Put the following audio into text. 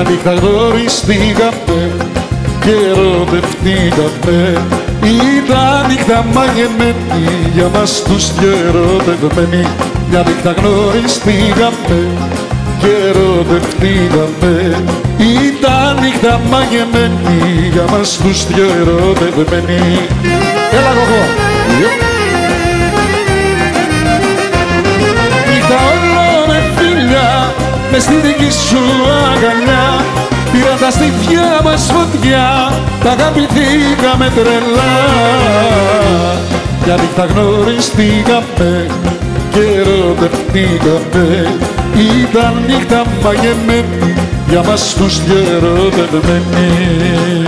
μια νύχτα γνωριστήκαμε και ερωτευτήκαμε. Ήταν νύχτα μαγεμένη για μας τους δυο ερωτευμένοι. Μια νύχτα γνωριστήκαμε και ερωτευτήκαμε. Ήταν νύχτα μαγεμένη για μας τους δυο ερωτευμένοι. Έλα κοκό! Νύχτα όλο με φίλια μες στη δική σου αγκαλιά. Πήρα τα στήθια μας φωτιά, τα αγαπηθήκαμε τρελά. Για νύχτα γνωριστήκαμε και ερωτευτήκαμε. Ήταν νύχτα μαγεμένη για μας τους δυο ερωτευμένοι.